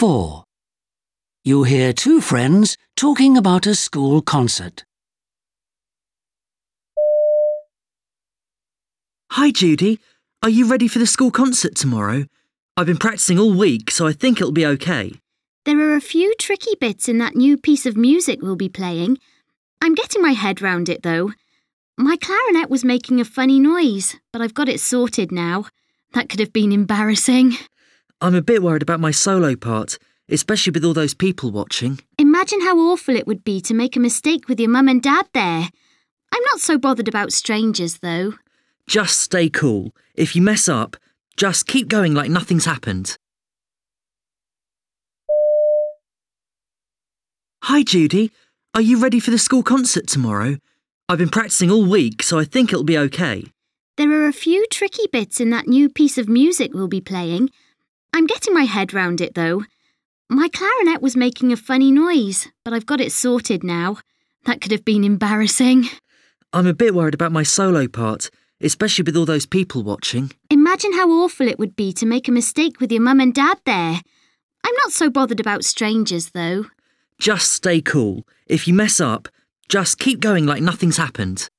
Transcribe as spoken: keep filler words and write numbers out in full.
four. You hear two friends talking about a school concert. Hi, Judy. Are you ready for the school concert tomorrow? I've been practicing all week, so I think it'll be okay. There are a few tricky bits in that new piece of music we'll be playing. I'm getting my head round it, though. My clarinet was making a funny noise, but I've got it sorted now. That could have been embarrassing. I'm a bit worried about my solo part, especially with all those people watching. Imagine how awful it would be to make a mistake with your mum and dad there. I'm not so bothered about strangers, though. Just stay cool. If you mess up, just keep going like nothing's happened. Hi, Judy. Are you ready for the school concert tomorrow? I've been practicing all week, so I think it'll be okay. There are a few tricky bits in that new piece of music we'll be playing. I'm getting my head round it, though. My clarinet was making a funny noise, but I've got it sorted now. That could have been embarrassing. I'm a bit worried about my solo part, especially with all those people watching. Imagine how awful it would be to make a mistake with your mum and dad there. I'm not so bothered about strangers, though. Just stay cool. If you mess up, just keep going like nothing's happened.